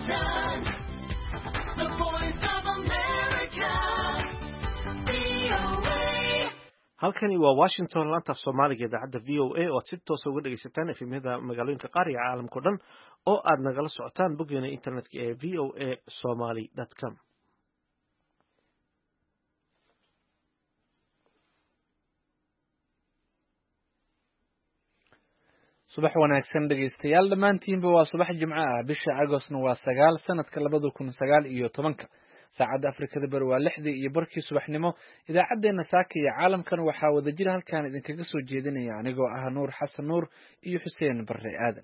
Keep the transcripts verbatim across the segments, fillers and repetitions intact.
Washington, the voice of America, V O A. halkani waa Washington, laanta Soomaaliga idaacadda V O A oo si toos ah uga dhageysataan efemyada magaalooyinka qaar iyo caalamka oo dhan oo aad nagala socotaan boggeena internetka ee v o a somali dot com. subax wanaagsan dhegeystayaal dhammaantiinba waa subax jimco ah bisha agostna waa sagaal sanadka labada kun sagaal iyo tobanka saacadda afrikada bari waa lixdii iyo barkii subaxnimo idaacaddeenna saaka iyo caalamkan waxaa wadajir halkan idinkaga soo jeedinaya anigoo ah nuur xasan nuur iyo xuseen barre aadan.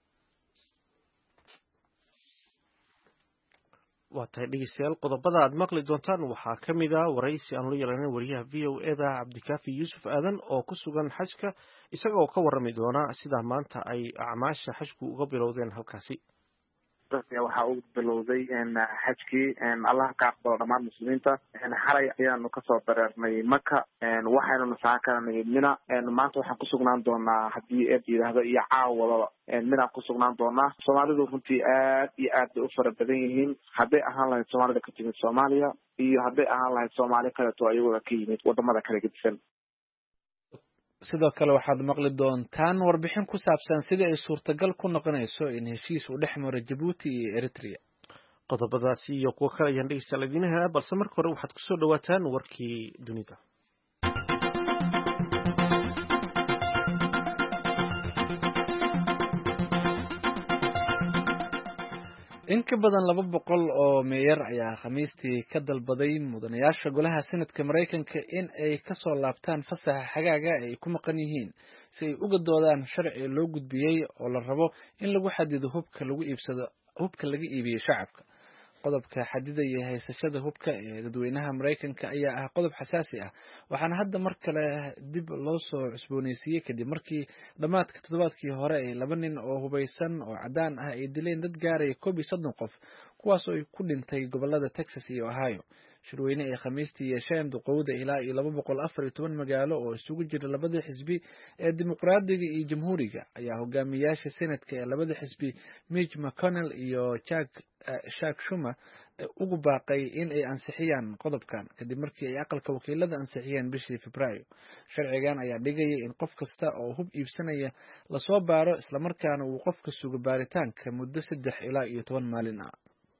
waa tahay dhegeystayaal qodobada aad maqli doontaan waxaa ka mid ah waraysi aan la yeelanay wariyaha v o e da cabdikaafi yuusuf aadan oo ku sugan xajka isaga oo ka warrami doona sida maanta ay acmaasha xajku uga bilowdeen halkaasi. waxaa u bilowday xajkii allah ka aqbalo dhammaan muslimiinta. xalay ayaanu kasoo dareernay maka waxaynu nasaakaranay mina. maanta waxaan kusugnaan doonaa haddii eed yidhaahdo iyo caawadaba minaan kusugnaan doonaa. soomaalidu runtii aad iyo aad bay u fara badan yihiin, hadday ahaan lahayd soomaalida ka timid soomaaliya iyo hadday ahaan lahayd soomaali kaleto ayagooda ka yimid wadamada kala gedisan. sidoo kale waxaad maqli doontaan warbixin ku saabsan sidii ay suurtagal ku noqonayso in heshiis uu dhex maro Djibouti iyo Eritrea. qodobadaasi iyo kuwo kale ayaan dhegeystayaal idiin helaa, balse marka hore waxaad kusoo dhawaataan warkii dunida. in ka badan laba boqol oo meeyar ayaa khamiistii ka dalbaday mudanayaasha golaha senadka Mareykanka in ay kasoo laabtaan fasaxa xagaaga ay ku maqan yihiin si ay uga doodaan sharci loo gudbiyey oo la rabo in lagu xadido hubka lagu iibsado hubka laga iibiyo shacabka. qodobka xadidaya haysashada hubka ee dadweynaha Mareykanka ayaa ah qodob xasaasi ah, waxaana hadda mar kale dib loo soo cusbooneysiiyey kadib markii dhamaadka toddobaadkii hore ay laba nin oo hubeysan oo cadaan ah ay dileen dad gaaraya koob iyo soddon qof, kuwaas oo ku dhintay gobolada Texas iyo Ohio. shirweyne ay khamiistii yeesheen duqowda ilaa iyo laba boqol afar iyo toban magaalo oo isugu jira labada xisbi ee dimuqraadiga iyo jamhuuriga ayaa hogaamiyaasha senadka ee labada xisbi Mitch McConnell iyo Chuck Chuck Schumer ugu baaqay in ay ansixiyaan qodobkan kadib markii ay aqalka wakiilada ansixiyeen bishii Febraayo. sharcigan ayaa dhigaya in qof kasta oo hub iibsanaya lasoo baaro isla markaana uu qofka sugo baaritaanka muddo saddex ilaa iyo toban maalin ah.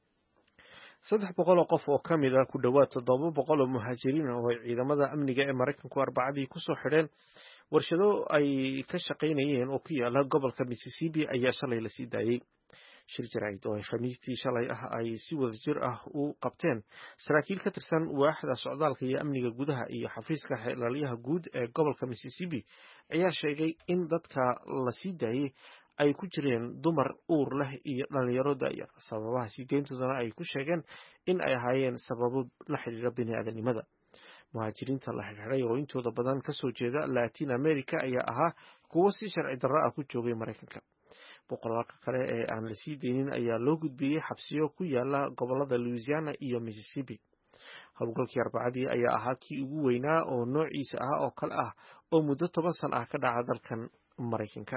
saddex boqol oo qof oo ka mid ah ku dhowaad toddoba boqol oo muhaajiriin oo ay ciidamada amniga ee Mareykanku arbacadii kusoo xidheen warshado ay ka shaqaynayeen oo ku yaala gobolka Mississippi ayaa shalay la sii daayay. shir jaraa'id oo ay khamiistii shalay ah ay si wadajir ah u qabteen saraakiil ka tirsan waaxda socdaalka iyo amniga gudaha iyo xafiiska xeelaliyaha guud ee gobolka Mississippi ayaa sheegay in dadka la sii daayay ay ku jireen dumar uur leh iyo dhalinyaro da'yar. sababaha sii deyntoodana ay ku sheegeen in ay ahaayeen sababo la xiriira bini'aadanimada. muhaajiriinta la xirxiray oo intooda badan kasoo jeeda Latin America ayaa ahaa kuwo si sharci darro ah ku joogay Mareykanka. boqolaalka kale ee aan la sii deynin ayaa loo gudbiyey xabsiyo ku yaala gobolada Louisiana iyo Mississippi. howlgalkii arbacadii ayaa ahaa kii ugu weynaa oo noociisa ah oo kale ah oo muddo toban san ah ka dhaca dalkan Mareykanka.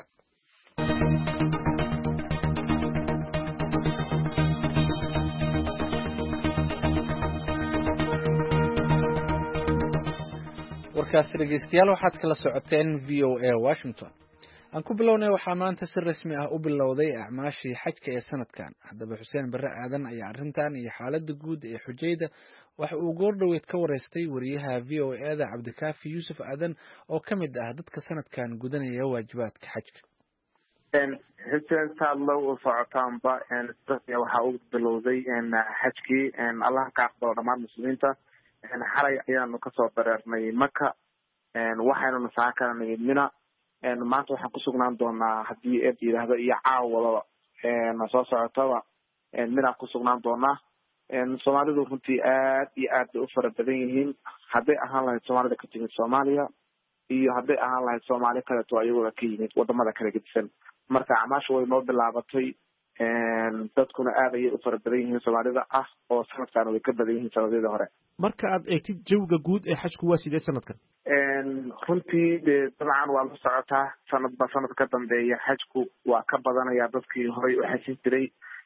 warkaas dhegeystayaal waxaad kala socoteen V O A Washington. aan ku bilownay waxaa maanta si rasmi ah u bilowday acmaashii xajka ee sanadkan. haddaba xuseen barre aadan ayaa arrintan iyo xaaladda guud ee xujayda waxa uu goordhoweed ka wareystay wariyaha V O E da cabdikaafi yuusuf aadan oo ka mid ah dadka sanadkan gudanaya waajibaadka xajka. xuseen saad low u socotaanba waxaa u bilowday xajkii allah ka aqbalo dhammaan muslimiinta. xalay ayaanu kasoo dareernay maka waxaynu nasaakaranay mina. maanta waxaan kusugnaan doonaa haddii eed yidhaahdo iyo caawadaba na soo socotaba minaan kusugnaan doonaa. soomaalidu runtii aad iyo aad bay u fara badan yihiin, hadday ahaan lahayd soomaalida ka timid soomaaliya iyo hadday ahaan lahayd soomaali kaleto ayagooda ka yimid wadamada kala gedisan. marka acmaasha way noo bilaabatay, dadkuna aad ayay u fara badan yihiin soomaalida ah oo sanadkan way ka badan yihiin sanadadii hore. marka aad eegtid jawiga guud ee xajku waa sidee sanadkan? runtii dee dabcan waa la socotaa, sanadba sanad ka dambeeya xajku waa ka badanaya dadkii horey u xajin jiray.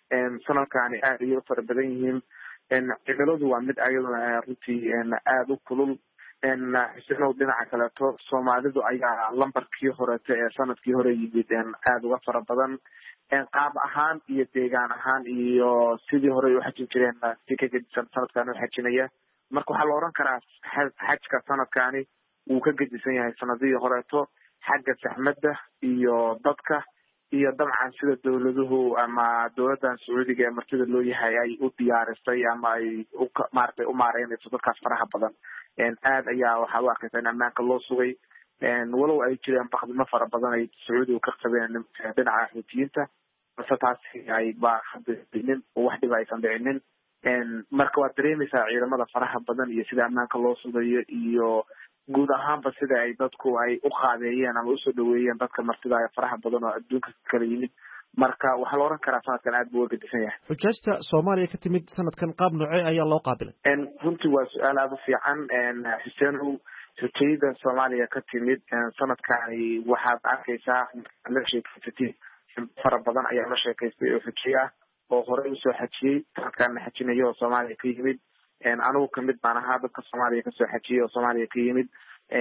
sanadkaani aad ayay u fara badan yihiin cimiladu waa mid ayaduna runtii aada u kulul xusenow dhinaca kaleeto soomaalidu ayaa lambarkii horeeto ee sanadkii hore yimid aada uga fara badan qaab ahaan iyo deegaan ahaan iyo sidii horey u xajin jireen si ka gedisan sanadkaani u xajinaya marka waxaa la oran karaa xajka sanadkaani wuu ka gedisan yahay sanadihii horeeto xagga saxmadda iyo dadka iyo dabcan sida dawladuhu ama dawladdan sacuudiga ee martida loo yahay ay u diyaarisay ama ay maaragtay u maareynayso dadkaas faraha badan aad ayaa waxaa u arkaysa in ammaanka loo sugay walow ay jireen bakdimo fara badan ay sacuudiga ka qabeen dhinaca xuutiyiinta balse taasi ay ba hadinin oo wax dhiba aysan dhicinin marka waad dareemaysaa ciidamada faraha badan iyo sida ammaanka loo sugayo iyo guud ahaanba sida ay dadku ay u qaabeeyeen ama usoo dhaweeyeen dadka martida ee faraha badan oo adduunka kala yimid marka waxaa la oran karaa sanadkan aad buu uga gedisan yahay xujaajta soomaaliya ka timid sanadkan qaab noocee ayaa loo qaabilay runtii waa su-aal aada u fiican xuseenow xujayda soomaaliya ka timid sanadkani waxaad arkaysaa la sheekeysatid fara badan ayaa la sheekaystay oo xujay ah oo horey usoo xajiyey sanadkaana xajinaya oo soomaaliya ka yimid anigu kamid baan ahaa dadka soomaaliya kasoo xajiyey oo soomaaliya ka yimid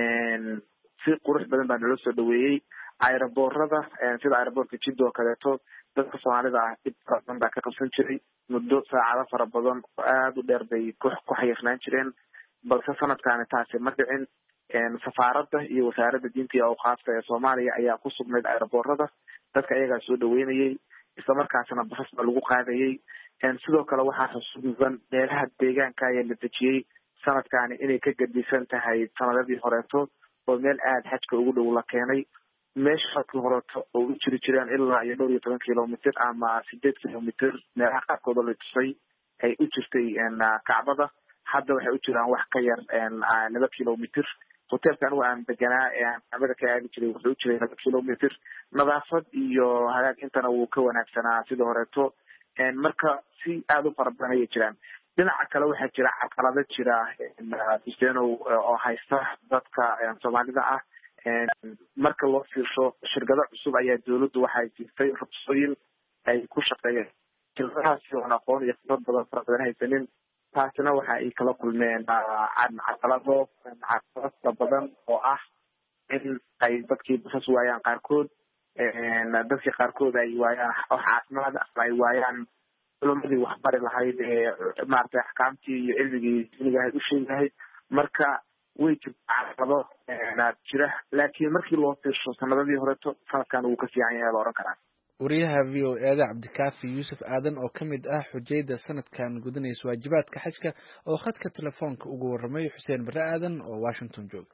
si qurux badan baa nala soo dhaweeyey aeroboorada sida aeroboortka jidda oo kaleeto dadka soomaalida ah dhib fara badan baa ka qabsan jiray muddo saacado fara badan oo aada u dheer bay ku ku xayirnaan jireen balse sanadkaani taasi ma dhicin safaaradda iyo wasaaradda diinta iyo awqaafta ee soomaaliya ayaa ku sugnayd aeroboorada dadka ayagaa soo dhaweynayay islamarkaasina basas baa lagu qaadayay sidoo kale waxaa xusuusan meelaha deegaanka ayaa la dejiyey sanadkaani inay ka gedisan tahay sanadadii horeeto oo meel aada xajka ugu dhow la keenay meesha hadkii horeeto oo u jiri jireen ilaa iyo dhowr iyo toban kilomitr ama sideed kilomitr meelaha qaarkooda la tusay ay u jirtay kacbada hadda waxay u jiraan wax ka yar laba kilomitr hotelka anigu aan deganaa kacbada ka aadi jiray wuxuu u jiray laba kilomitr nadaafad iyo hagaag intana wuu ka wanaagsanaa sidii horeeto marka si aada u fara badan ayay jiraan dhinaca kale waxaa jira caqalado jira huseenow oo haysta dadka soomaalida ah marka loo fiirsho shirkado cusub ayaa dawladdu waxay siistay ruqsooyin ay ku shaqeeyeen shirkadahaasi oon aqoon iyo khibrad badan fara badan haysanin taasina waxa ay kala kulmeen caqalado caqalado fara badan oo ah in ay dadkii basas waayaan qaarkood dadkii qaarkood ay waayaan wax caafimaad ama ay waayaan culumadii waxbari lahayd ee maaragtay axkaamtii iyo cilmigii diiniga ahayd u sheegahayd marka way jirta caqabado jira laakiin markii loo fiirsho sanadadii horeto sanadkan wuu ka fiican yahay la oran karaa wariyaha v o e da cabdikaafi yuusuf aadan oo ka mid ah xujayda sanadkan gudanaysa waajibaadka xajka oo khadka telefoonka ugu warramay xuseen bare aadan oo washington jooga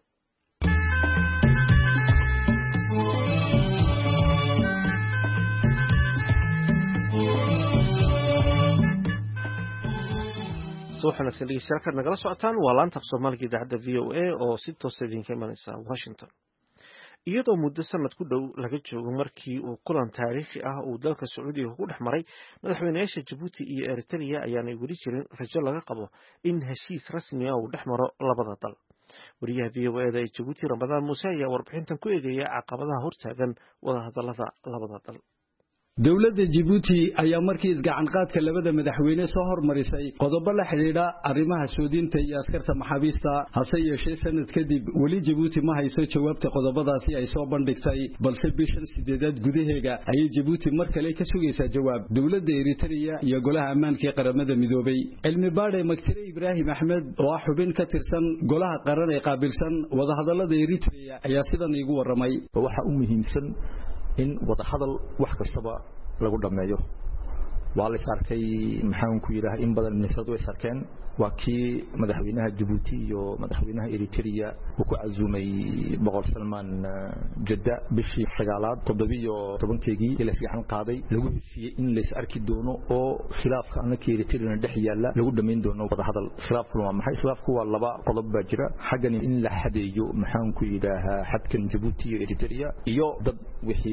wanaagsan dhegeystayaal nagala socotaan waa laanta af soomaaliga idaacadda v o a oo si toosa idinka imanaysa washington iyadoo muddo sanad ku dhow laga joogo markii uu kulan taariikhi ah uu dalka sacuudiga ku dhex maray madaxweynayaasha jabuuti iyo eritrea ayaanay weli jirin rajo laga qabo in heshiis rasmi ah uu dhex maro labada dal wariyaha v o eda ee jabuuti ramadaan muuse ayaa warbixintan ku eegaya caqabadaha hortaagan wadahadalada labada dal dowladda Djibouti ayaa markii isgacanqaadka labada madaxweyne soo hormarisay qodobo la xiriira arrimaha suudinta iyo askarta maxaabiista hase yeeshee sanad kadib weli Djibouti ma hayso jawaabta qodobadaasi ay soo bandhigtay balse bishan sideedaad gudaheega ayay Djibouti mar kale ka sugaysaa jawaab dowladda Eritrea iyo golaha ammaanka ee qaramada midoobay cilmi baadhe Maktire Ibrahim Ahmed oo xubin ka tirsan golaha qaran ee qaabilsan wadahadalada Eritrea ayaa sidan igu waramay waxa u muhiimsan in wada hadal wax kastaba lagu dhameeyo waa la sarkay maxaan ku yiraahdaa in badan nisad way sarkeen waa kii madaxweynaha Djibouti iyo madaxweynaha Eritrea uu ku azumay boqor Salman Jadda bishii sagaalaad toddobiyo tobankeegii ila saxan qaaday lagu heshiiyay in la is arki doono oo khilaafka anaka Eritrea dhex yaala lagu dhameyn doono wada hadal khilaafku waa maxay khilaafku waa laba qodob baa jira xagan in la xadeeyo maxaan ku yiraahdaa xadkan Djibouti iyo Eritrea iyo dad wixii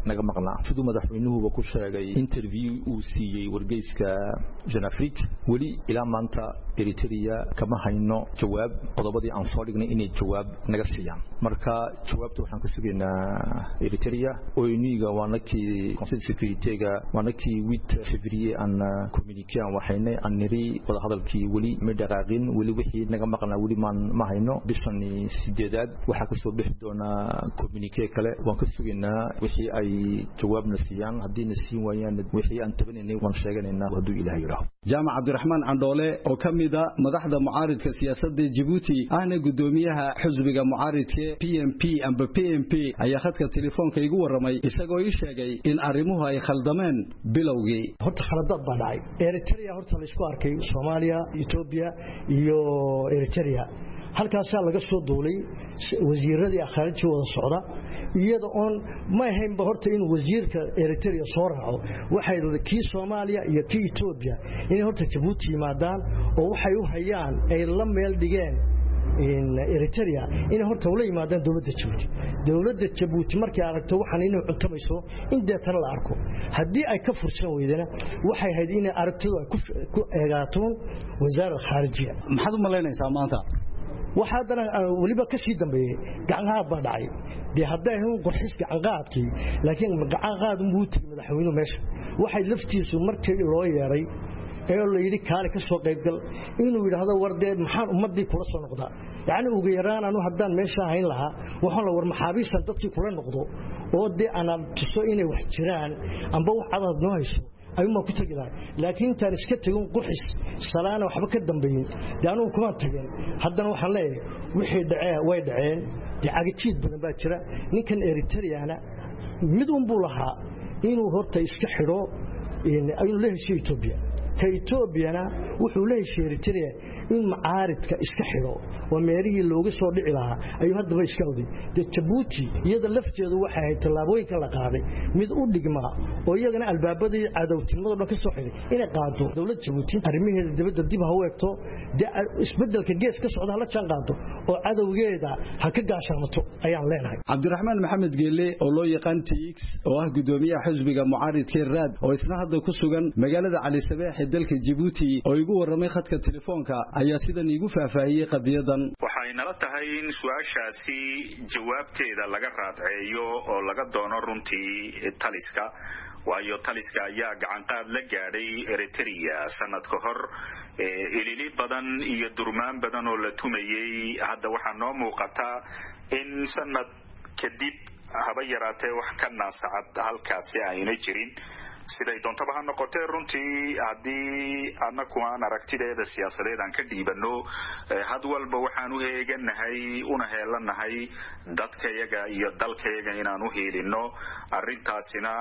naga maqnaa sidoo madaxweynuhu ku sheegay interview uu siiyay wargeyska Janafrik wali ila maanta Eritrea kama hayno jawaab qodobadii aan soo dhignay inay jawaab naga siiyaan marka jawaabta waxaan ka sugaynaa Eritrea oo iniga waanakii Conseil Sécurité-ga waanakii huit février aan communiquer waxayna aan niri wada hadalkii wali ma dhaqaaqin wali wixii naga maqnaa wali maan ma hayno bishani sideedaad waxa ka soo bixi doona communiquer kale waan ka sugaynaa wixii ay jawaabna siiyaan hadii na siin waayaan wixii aan tabanay waan sheeganaynaa haduu Ilaahay yiraahdo Jaamac Abdurrahman Andole oo kamida madaxda mucaaridka siyaasadda Djibouti ahna gudoomiyaha xisbiga mucaaridka P M P amba P M P ayaa khadka telefoonka igu waramay isagoo ii sheegay in arrimuhu ay khaldameen bilowgii horta khaladad baa dhacay Eritrea horta la isku arkay Soomaaliya Ethiopia iyo Eritrea halkaas laga soo duulay wasiiradii khaarijka wada socda iyada on ma ahaynba horta in wasiirka Eritrea soo raaco waxay kii Soomaaliya iyo kii Ethiopia in horta Djibouti yimaadaan oo waxay u hayaan ay la meel dhigeen in Eritrea in horta wala yimaadaan dawladda Djibouti dawladda Djibouti markay aragto waxaan inuu cuntamayso in deetan la arko hadii ay ka fursan weydana waxay hayd in aragtidu ay ku eegaato wasaaradda khaarijiga maxaad u maleynaysaa maanta waxaadana waliba ka sii dambeeyay gacanqaad baa dhacay de haday ahayn qorxis gacanqaadkii laakiin gacanqaad uu tigay madaxweynuhu meesha waxay laftiisu markii loo yeeray ee la yiri kaale ka soo qayb gal inuu yiraahdo wardeed maxaan ummadii kula soo noqdaa yaani ugu yaraan anu hadaan meesha hayn lahaa waxaan la war maxaabiisan dadkii kula noqdo oo de ana tuso inay wax jiraan amba wax cadaad noo hayso ayuma ku tagilaa laakiin taan iska tagin qurxis salaana waxba ka dambeeyay daanu kuma tagin haddana waxaan leeyahay wixii dhacay way dhaceen dacagtiid badan baa jira ninkan Eritreana mid un buu lahaa inuu horta iska xiro in ay leeyahay Ethiopia ka Ethiopiana wuxuu leeyahay Eritrea in macaaridka iska xiro waa meerihii looga soo dhici lahaa ayuu hadaba iska oday Djibouti iyada lafteedu waxay ahayd talaabooyinka la qaaday mid u dhigma oo iyagana albaabadii cadawtinimada dhan ka soo xiray inay qaado dawladda Djibouti arrimaheeda dibadda dib ha u eegto isbedelka gees ka socda la jaan qaado oo cadawgeeda ha ka gaashaamato ayaan leenahay Cabdiraxmaan Maxamed Geelle oo loo yaqaan T X oo ah gudoomiyaha xisbiga mucaaridka Raad oo isna hadda ku sugan magaalada Cali Sabeex ee dalka Djibouti oo igu waramay khadka telefoonka ayaa sidan igu faahfaahiyay qadiyadan waxay nala tahay in su'aashaasi jawaabteeda laga raadceeyo oo laga doono runtii taliska waayo taliska ayaa gacan qaad la gaadhay Eritrea sanad ka hor ilili badan iyo durmaan badan oo la tumayay hadda waxa noo muuqata in sanad kadib haba yaraatee wax ka naasacad halkaasi ayna jirin siday doontaba ha noqotee runtii haddii annagu aan aragtideeda siyaasadeed aan ka dhiibano had walba waxaan u eeganahay una heelanahay dadkayaga iyo dalkayaga inaan u heelino arrintaasina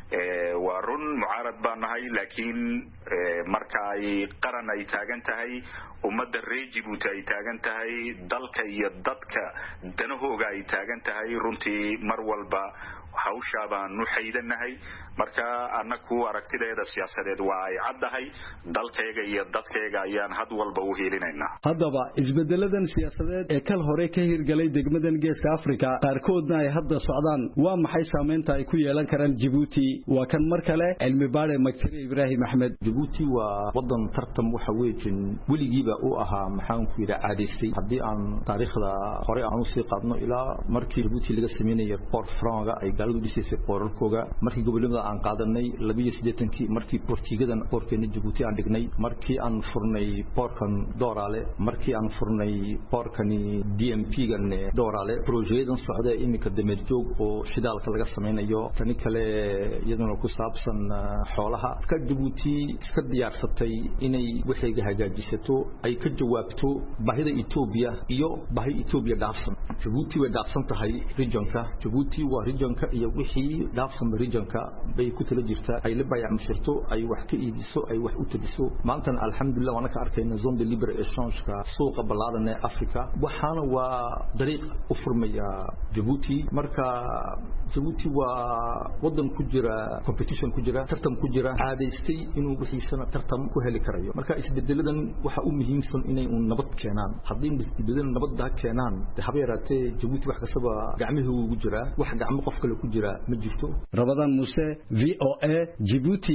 waa run mucaarad baan nahay laakiin marka ay qaran ay taagan tahay ummadda reer Djibouti ay taagan tahay dalka iyo dadka danahooga ay taagan tahay runtii mar walba hawsha baan u xeydanahay marka annagu aragtideeda siyaasadeed waa ay caddahay dalkayga iyo dadkayga ayaan had walba u heelinaynaa haddaba isbedeladan siyaasadeed ee kal hore ka hirgalay degmadan geeska Afrika qaarkoodna ay hadda socdaan waa maxay saameynta ay ku yeelan karaan Djibouti waa kan mar kale cilmi baare Magtire Ibrahim Ahmed Djibouti waa wadan tartam waxa weejin wiligiiba uu ahaa maxaan ku yiraahdaa caadisay hadii aan taariikhda hore aan u sii qaadno ilaa markii Djibouti laga sameeyay Port Franca ay galadu dhisay qoralkooga markii gobolada aan qaadanay laba iyo siddeetan kii markii Portugiidan porkeena Djibouti aan dhignay markii aan furnay porkan Doorale markii aan furnay porkani D M P-gan Doorale projectan socda imika dameerjoog oo shidaalka laga sameeyo tani kale iyaduna ku saabsan xoolaha ka Djibouti iska diyaarsatay inay wixii hagaajisato ay ka jawaabto baahida Ethiopia iyo baahi Ethiopia dhaafsan Djibouti way dhaafsan tahay regionka Djibouti waa regionka iyo wixii dhaafsan regionka bay ku tala jirtaa ay la baayac mushirto ay wax ka iibiso ay wax u tabiso maanta alxamdulillah wana ka arkayna zone de libre échange ka suuqa ballaaran ee Afrika waxaana waa dariiq u furmaya Djibouti marka Djibouti waa wadan ku jira competition ku jira tartan ku jira caadaystay inuu wixiisana tartan ku heli karayo marka isbedeladan waxa uu muhiimsan inay uu nabad keenaan hadii isbedeladan nabad keenaan habeeraatee Djibouti wax kasaba gacmihii ugu jira wax gacmo qof kale ku jira ma jirto. Rabadaan Muuse, V O A, Djibouti.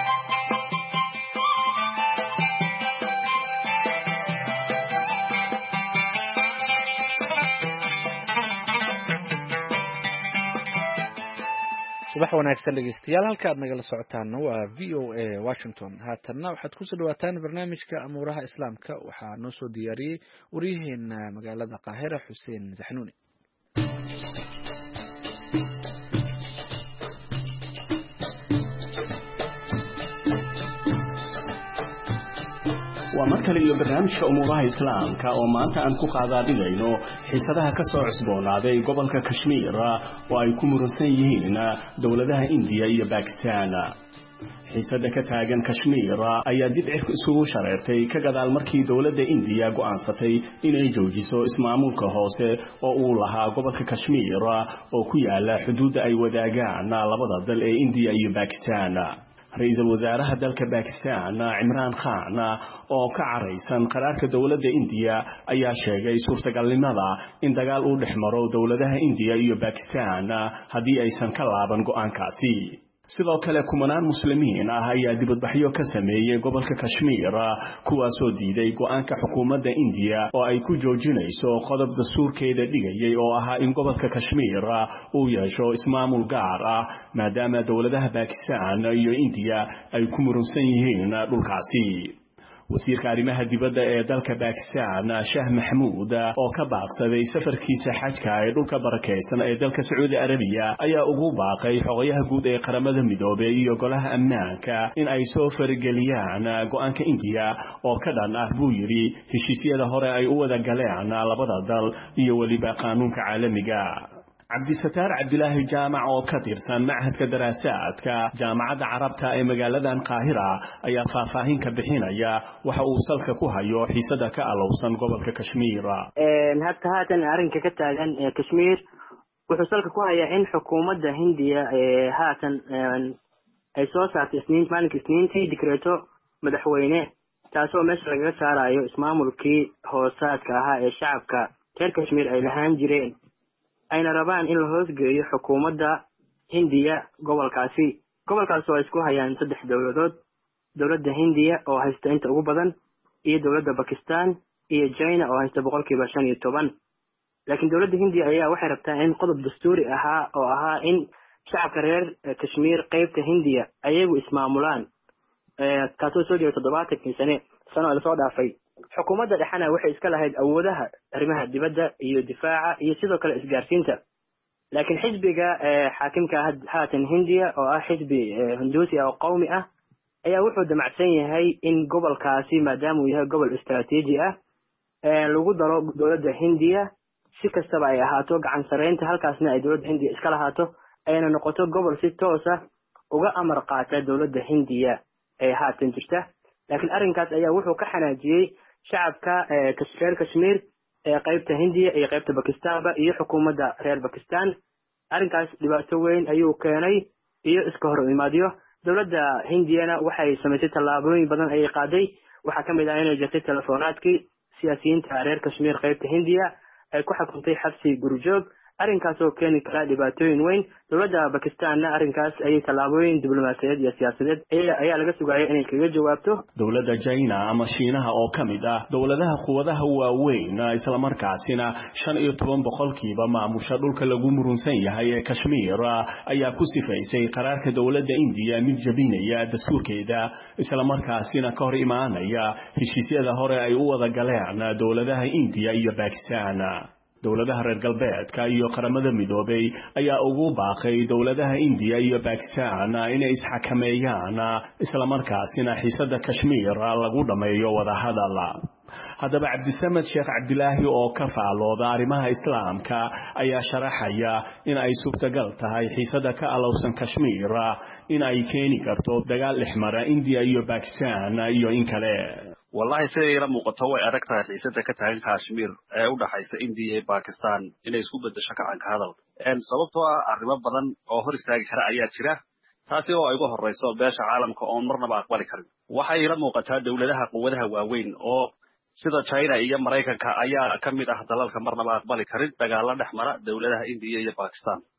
subax wanaagsan dhegeystayaal, halka aad nagala socotaan waa V O A Washington. haatanna waxaad ku soo dhawaataan barnaamijka amuuraha islaamka. waxaa noo soo diyaariyey waryaheena magaalada Qaahira Xuseen Zaxnuuni. waa mar kale iyo barnaamijka umuuraha islaamka oo maanta aan ku qaadaadhigayno xiisadaha ka soo cusboonaaday gobolka Kashmir oo ay ku muransan yihiin dowladaha India iyo Pakistan. xiisada ka taagan Kashmir ayaa dib cirka isugu shareertay ka gadaal markii dowladda India go'aansatay inay joojiso ismaamulka hoose oo uu lahaa gobolka Kashmir oo ku yaala xuduudda ay wadaagaan labada dal ee India iyo Pakistan. Ra'iisul Wasaaraha dalka Pakistan Imran Khan oo ka careysan qaraarka dowladda India ayaa sheegay suurtagalnimada in dagaal uu dhexmaro dowladaha India iyo Pakistan haddii aysan ka laaban go'aankaasi. sidoo kale kumanaan muslimiin ah ayaa dibadbaxyo ka sameeyay gobolka Kashmir kuwaasoo diiday go'aanka xukuumadda India oo ay ku joojinayso qodob dastuurkeeda dhigayay oo ahaa in gobolka Kashmir uu yeesho ismaamul gaar ah maadaama dowladaha Pakistan iyo India ay ku muransan yihiin dhulkaasi. wasiirka arrimaha dibadda ee dalka Pakistan Shah Mahmood oo ka baaqsaday safarkiisa xajka ee dhulka barakeysan ee dalka Sacuudi Arabiya ayaa ugu baaqay xogayaha guud ee qaramada midoobay iyo golaha ammaanka in ay soo farageliyaan go'aanka India oo ka dhan ah buu yiri heshiisyada hore ay u wada galeen labada dal iyo waliba qaanuunka caalamiga. Cabdisataar Cabdilaahi Jaamac oo ka tirsan Machadka Daraasaadka Jaamacadda Carabta ee magaalada Qaahira ayaa faahfaahin ka bixinaya waxa uu salka ku hayo xiisada ka alowsan gobolka Kashmir. Ee hadda haatan arrinka ka taagan ee Kashmir wuxuu salka ku hayaa in xukuumadda Hindiya ee haatan ay soo saartay isniin maalinka isniintii dekreeto madaxweyne taasoo meesha laga saarayo ismaamulkii hoosaadka ahaa ee shacabka reer Kashmir ay lahaan jireen ayna rabaan in la hoosgeeyo xukuumadda Hindiya gobolkaasi. gobolkaas oo isku hayaan saddex dowladood, dowladda Hindiya oo haysta inta ugu badan iyo dowladda Pakistan iyo China oo haysta boqolkiiba shan iyo toban. laakiin dowladda Hindiya ayaa waxay rabtaa in qodob dastuuri ahaa oo ahaa in shacabka reer Kashmir qaybta Hindiya ayagu ismaamulaan ee kaasoo soo jeedo toddobaatan sano sano la soo dhaafay. xukuumadda dhexana waxay iska lahayd awoodaha arrimaha dibadda iyo difaaca iyo sidoo kale isgaarsiinta. laakiin xisbiga xaakimka haatan Hindiya oo ah xisbi Hinduusi oo qowmi ah ayaa wuxuu damacsan yahay in gobolkaasi maadaama uu yahay gobol istiraatiiji ah ee lagu daro dowladda Hindiya si kastaba ay ahaato gacan sareynta halkaasna ay dowladda Hindiya iska lahaato ayna noqoto gobol si toos ah uga amar qaata dowladda Hindiya ee haatan jirta. laakiin arrinkaas ayaa wuxuu ka xanaajiyay shacabka reer Kashmir ee qaybta Hindiya iyo qaybta Pakistan iyo xukuumadda reer Pakistan. arrinkaas dhibaato weyn ayuu keenay iyo iska hor imaadiyo. dowladda Hindiyana waxay samaysay tallaabooyin badan ay qaaday. waxaa kamid ah inay jirtay telefonaadkii siyaasiyiinta reer Kashmir qaybta Hindiya ay ku xukuntay xabsi gurjoog. arrinkaas oo keeni kara dhibaatooyin weyn. dowladda Pakistanna arrinkaas ayay tallaabooyin diblomaasiyadeed iyo siyaasadeed ayaa laga sugayay inay kaga jawaabto. dowladda China ama Shiinaha oo kamid ah dowladaha quwadaha waaweyn isla markaasina shan iyo toban boqolkiiba maamusha dhulka lagu murunsan yahay ee Kashmir ayaa ku sifaysay qaraarka dowladda India mid jabinaya dastuurkeeda isla markaasina ka hor imaanaya heshiisyada hore ay u wada galeen dowladaha India iyo Pakistan. dowladaha reer galbeedka iyo qaramada midoobay ayaa ugu baaqay dowladaha India iyo Pakistan inay isxakameeyaan isla markaasina xiisada Kashmir lagu dhameeyo wada hadal. haddaba Cabdisamed Sheekh Cabdilaahi oo ka faalooda arrimaha islaamka ayaa sharaxaya in ay suurtagal tahay xiisada ka alowsan Kashmir in ay keeni karto dagaal dhexmara India iyo Pakistan iyo in kale. wallahi sidii la muuqato way adag tahay xiisada ka taagan Kashmir ee u dhaxaysa India iyo Pakistan inay isku bedesho ka canka hadal. een sababtoo ah arrimo badan oo hor istaagi kara ayaa jira taasi oo ay ugu horeyso beesha caalamka oo marnaba aqbali karin. waxay la muuqataa dowladaha quwadaha waaweyn oo sida China iyo Mareykanka ayaa kamid ah dalalka marnaba aqbali karin dagaal dhex mara dowladaha India iyo Pakistan.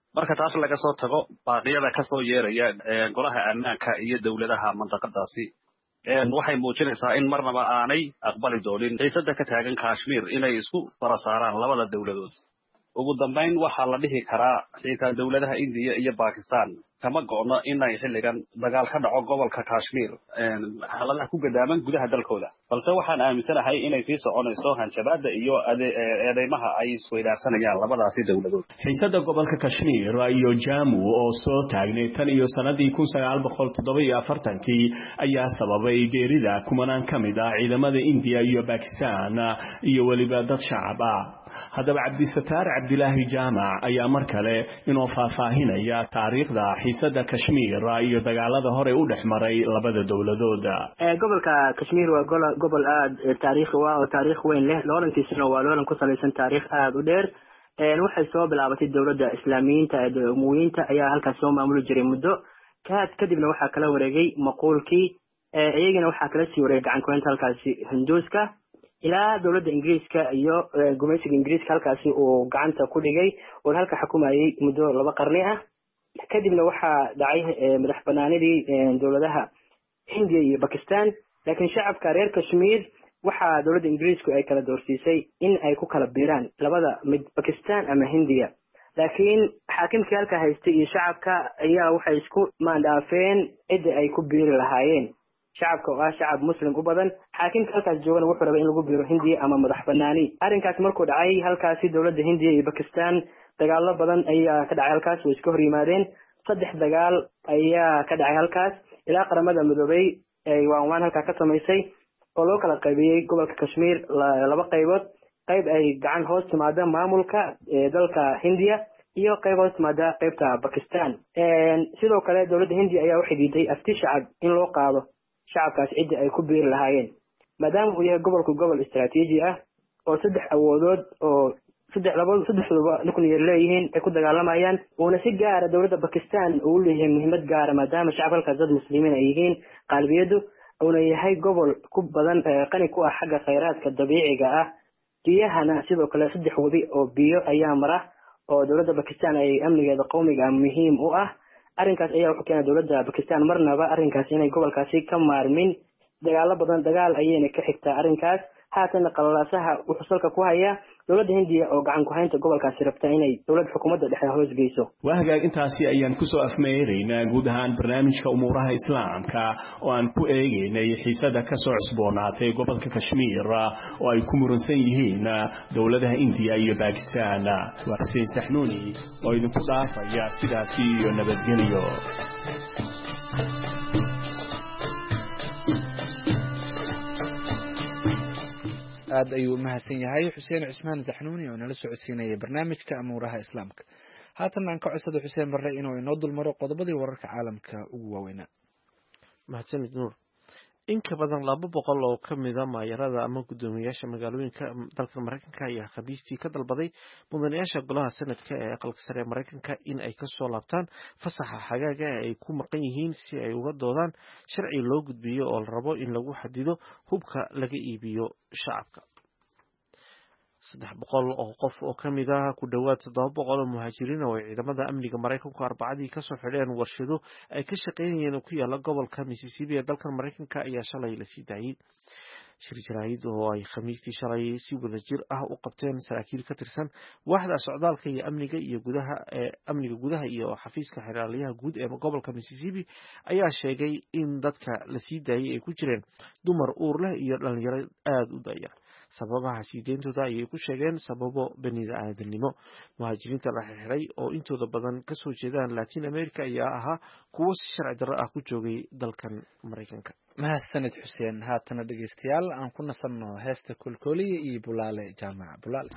marka taas laga soo tago baaqyada ka soo yeeraya golaha ammaanka iyo dawladaha mandaqadaasi waxay muujinaysaa in marnaba aanay aqbali doonin xiisada ka taagan Kashmir inay isku fara saaraan labada dawladood ugu dambeyn waxaa la dhihi karaa xitaa dawladaha India iyo Pakistan kama go'no inay xilligan dagaal ka dhaco gobolka Kashmir xaaladaha ku gadaaman gudaha dalkooda balse waxaan aaminsanahay inay sii soconayso hanjabaada iyo eedeymaha ay isweydaarsanayaan labadaasi dawladood xiisada gobolka Kashmir iyo Jammu oo soo taagnay tan iyo sanadii kun sagaal boqol toddoba iyo afartan-kii ayaa sababay geerida kumanaan kamid ah ciidamada India iyo Pakistan iyo waliba dad shacab ah haddaba Cabdisataar Cabdilaahi Jaamac ayaa mar kale inoo faahfaahinaya taariikhda xiisada Kashmir iyo dagaalada hore u dhexmaray labada dawladood ee gobolka Kashmir waa gobol aad taariikhi ah oo taariikh weyn leh loolankiisuna waa loolan ku saleysan taariikh aad u dheer ee waxay soo bilaabatay dawladda Islaamiyiinta ee Umayyiinta ayaa halkaas soo maamuli jiray muddo kaad kadibna waxaa kala wareegay maquulkii ee iyagana waxaa kala sii wareegay gacan ku haynta halkaasi Hinduuska ilaa dawladda Ingiriiska iyo gumaysiga Ingiriiska halkaasi uu gacanta ku dhigay oo halka xukumayay muddo laba qarni ah kadibna waxaa dhacay madax banaanidii dawladaha Hindiya iyo Pakistan laakiin shacabka reer Kashmir waxa dawladda Ingiriisku ay kala doorsiisay in ay ku kala biiraan labada mid Pakistan ama Hindiya laakiin xaakimkii halka haystay iyo shacabka ayaa waxay isku maandaafeen cid ay ku biiri lahaayeen shacabka oo ah shacab muslim u badan xaakimka halkaas joogana wuxuu rabay in lagu biiro Hindiya ama madax banaani arrinkaas markuu dhacay halkaasi dawladda Hindiya iyo Pakistan dagaalo badan ayaa ka dhacay halkaas oo iska hor yimaadeen saddex dagaal ayaa ka dhacay halkaas ilaa qaramada midoobay ay waan halka ka samaysay oo loo kala qaybiyay gobolka Kashmir laba qaybood qayb ay gacan hoos timaada maamulka ee dalka Hindiya iyo qayb hoos timaada qaybta Pakistan een sidoo kale dawladda Hindiya ayaa waxay diiday afti shacab in loo qaado shacabkaas cid ay ku biiri lahaayeen maadaama uu yahay gobolku gobol istiraatiiji ah oo saddex awoodood oo saddex laba saddexduba nuclear leeyihiin ay ku dagaalamayaan oo si gaar ah dawladda Pakistan uu leeyahay muhiimad gaar ah maadaama shacabka dad muslimiin ay yihiin qalbiyadu oo yahay gobol ku badan qani ku ah xagga kheyraadka dabiiciga ah biyahana sidoo kale saddex wadi oo biyo ayaa mara oo dawladda Pakistan ay amnigeeda qowmiga muhiim u ah arrinkaas ayaa wuxuu keenay dawladda Pakistan marnaba arrinkaas inay gobolkaasi ka maarmin dagaalo badan dagaal ayayna ka xigtaa arrinkaas haatan qalalaasaha wuxuu salka ku hayaa dawladda Hindiya oo gacan ku haynta gobolkaasi rabta inay dawladda xukuumadda dhexe hoos geyso waa hagaag intaasi ayaan ku soo afmeeraynaa guud ahaan barnaamijka umuuraha islaamka oo aan ku eegaynay xiisada ka soo cusboonaatay gobolka Kashmir oo ay ku muransan yihiin dawladaha India iyo Pakistan waa Xuseen Saxnuuni oo idinku dhaafaya sidaas iyo nabadgelyo aad ayuu mahadsan yahay Xuseen Cismaan Saxnuuni oo nala socodsiinaya barnaamijka amuuraha islaamka haatan aan ka codsado Xuseen Barre inuu inoo dulmaro qodobadii wararka caalamka ugu waaweynaa mahadsanid nuur in ka badan laba boqol oo ka mid ah maayarada ama guddoomiyaasha magaalooyinka dalka Mareykanka ayaa khamiistii ka dalbaday mudanayaasha golaha sanadka ee aqalka sare ee Mareykanka in ay ka soo laabtaan fasaxa xagaaga ee ay ku maqan yihiin si ay uga doodaan sharci loo gudbiyo oo la rabo in lagu xadido hubka laga iibiyo shacabka saddex boqol oo qof oo ka mid ah ku dhawaad toddoba boqol oo muhaajiriin oo ciidamada amniga Mareykanku Arbacadii ka soo xidheen warshado ay ka shaqeynayeen oo ku yaala gobolka Mississippi ee dalka Mareykanka ayaa shalay la sii daayay shir jaraa'id oo ay khamiistii shalay si wada jir ah u qabteen saraakiil ka tirsan waaxda socdaalka iyo amniga iyo gudaha ee amniga gudaha iyo xafiiska xiraaliyaha guud ee gobolka Mississippi ayaa sheegay in dadka la sii daayay ay ku jireen dumar uur leh iyo dhalinyaro aad u da'yar sababaha sideentooda ayay ku sheegeen sababo bani'aadanimo muhaajiriinta la xirxiray oo intooda badan ka soo jeedaan Latin America ayaa ahaa kuwo si sharci darro ah ku joogay dalkan Mareykanka mahadsanid Xuseen haatana dhageystayaal aan ku nasanno heesta kulkooliye iyo bulaale jaamac bulaale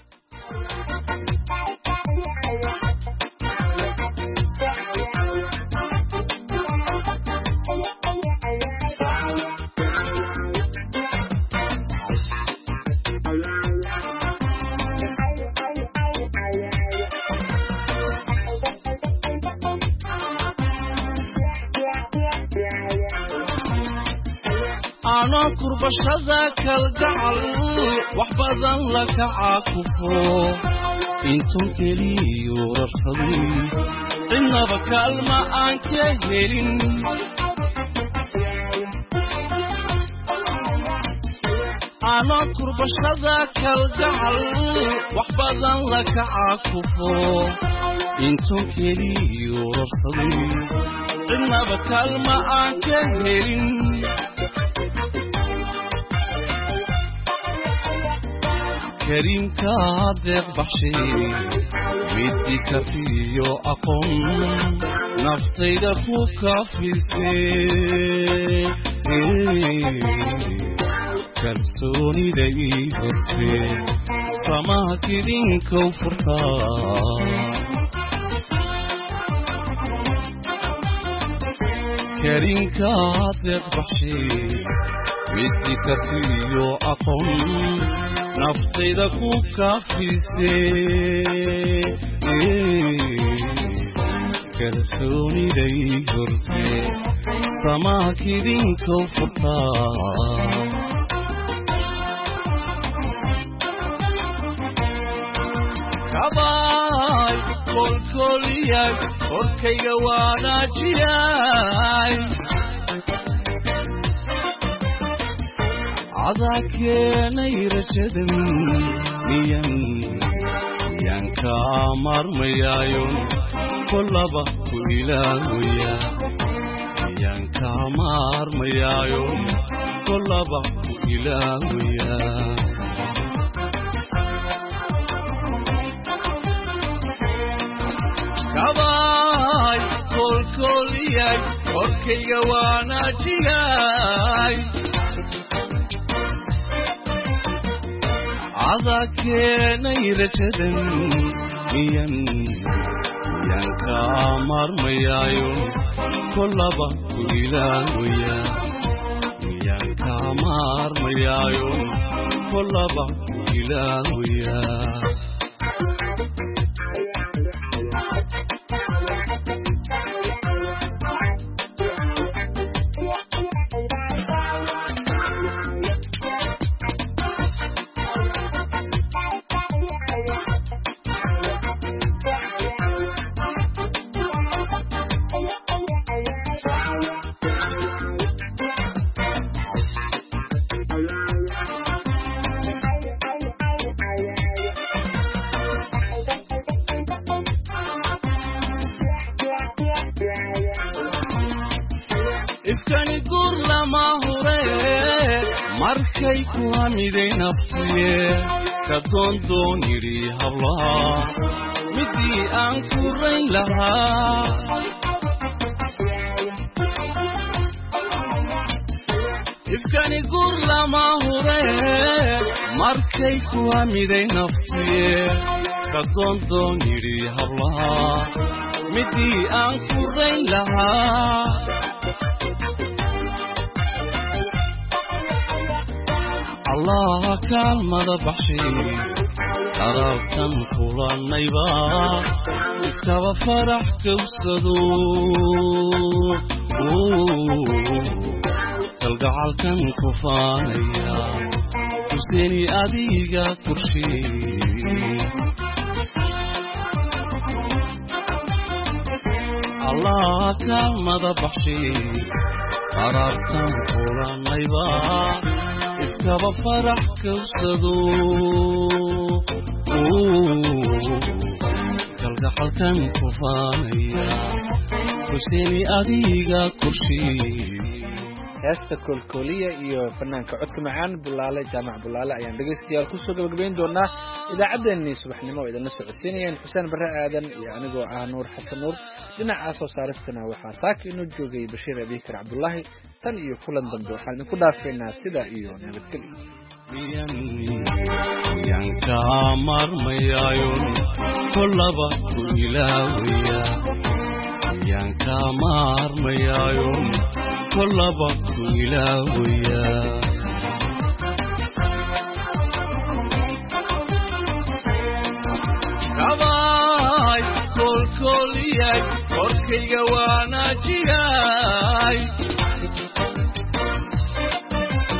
أنا كربشة كالجعل وحبذا لك عاكفو intuu keliyu rarsaday cidnaba kaalma aan ka helin ana kurbashada kalgacal wax badan la kacakufo intuu keliyu rarsaday cidnaba kaalma aan ka helin karimka deeq baxshay midii kafiyo aqoon naftayda ku kafisay kalsoonida ii hortay samaha kidinkow furtaa karimka deeq baxshay midii kafiyo aqoon naftayda ku kafisay kalsoonida ii hortay samaha kidinkow furtaa kabay kolkoliyay korkayga waanaajiyay cadaa keenay rajadan miyan miyaan kaa maarmayaayon kolaba ku ilaawaya miyaan kaa maarmayaayon kolaba ku ilaawaya kabay kolkoliyay korkayga waanaajiyay cadaa keenay rajadan miyan miyaan kaa maarmayaayon kolaba ku ilaawaya miyaan kaa maarmayaayon kolaba ku ilaawaya ifkani gur lama hure markay ku hamiday naftiye ka doondoon yidhi hablaha midii aan ku rayn lahaa ifkani gur lama hure markay ku hamiday naftiye ka doondoon yidhi hablaha midii aan ku rayn lahaa allah kaalmada baxshay qarabtan kulanayba iskaba farax kawsado kalgacalkan ku faanaya huseeni adiga kurshey allah kaalmada baxshay qarabtan kulanayba iskaba farax kawsado kalgacalkan ku faanaya huseeni adiga kurshey heesta koolkooliya iyo fanaanka codka macaan bulaale jaamac bulaale ayaan dhegaystayaal kusoo gabagabayn doonaa idaacaddeenii subaxnimo oo idinla socodsiinayeen xuseen barre aadan iyo anigoo ah nuur xasan nuur dhinaca soo saaristana waxaa saaka inoo joogay bashiir abikar cabdullaahi tan iyo kulan dambe waxaan idinku dhaafaynaa sidaa iyo nabadgelyo miyaan kaa maarmayaayon kolaba ku ilaawaya miyaan kaa maarmayaayon kolaba ku ilaawaya kabay kolkoliyay korkayga waanaajiyay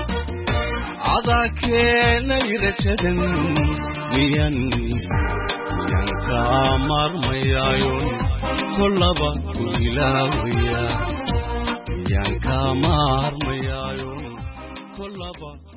cadaa keenay rajadan miyan yanka marmayayon kolaba ku ilaawaya yanka marmayayon kolaba